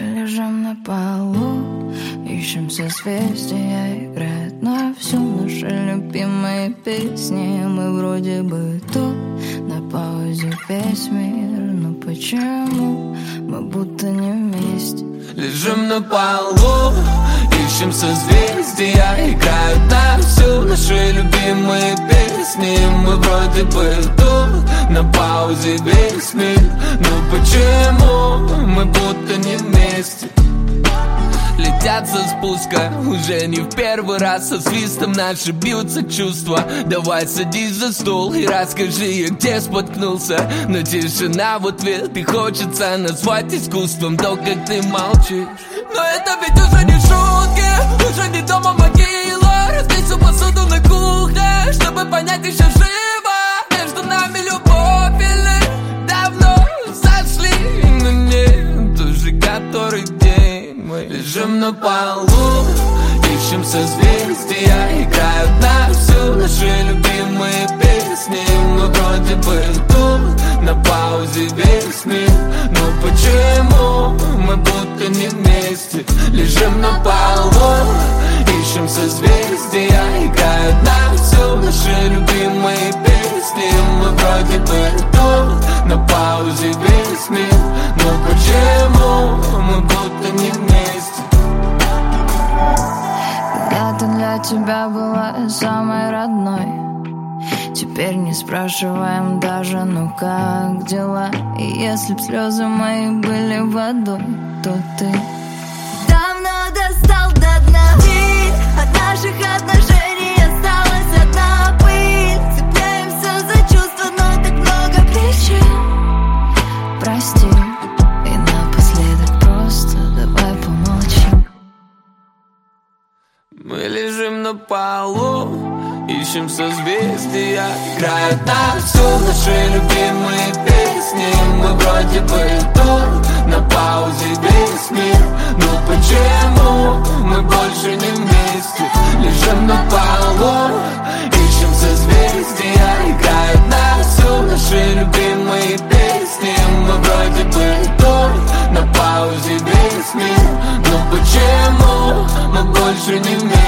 Лежим на полу, ищем созвездия, играет на всю наши любимые песни. Мы вроде бы тут, на паузе весь мир, но почему мы будто не вместе? Лежим на полу, ищем созвездия, играют на всю наши любимые песни. Мы вроде бы тут, на паузе весь мир, но почему мы будто не вместе? Летят со спуска, уже не в первый раз. Со свистом наши бьются чувства. Давай садись за стол и расскажи, я где споткнулся. Но тишина в ответ, и хочется назвать искусством то, как ты молчишь. Но это ведь уже не шутки, уже не дома могила. Разбей всю посуду на кухне, чтобы понять, еще живо. Между нами любовь или давно сошли. Но нет, уже который день мы лежим на полу, ищем созвездия, играют на всю наши любимые песни. Мы вроде бы тут, на паузе весь мир, но почему мы будто не вместе? Лежим на полу, ищем созвездия, играют на всю наши любимые песни. Мы вроде бы тут, на паузе весь мир, но почему мы будто не вместе? Когда-то для тебя была самой родной, теперь не спрашиваем даже, ну как дела? И если б слезы мои были водой, то ты давно достал до дна. И от наших отношений осталась одна пыль. Цепляемся за чувства, но так много причин. Прости, и напоследок просто давай помолчим. Мы лежим на полу, ищем созвездия, играют на всю наши любимые песни. Мы вроде бы тут, на паузе весь мир, но почему мы больше не вместе? Лежим на полу, ищем созвездия, играют на всю наши любимые песни. Мы вроде бы тут, на паузе весь мир, но почему мы больше не вместе?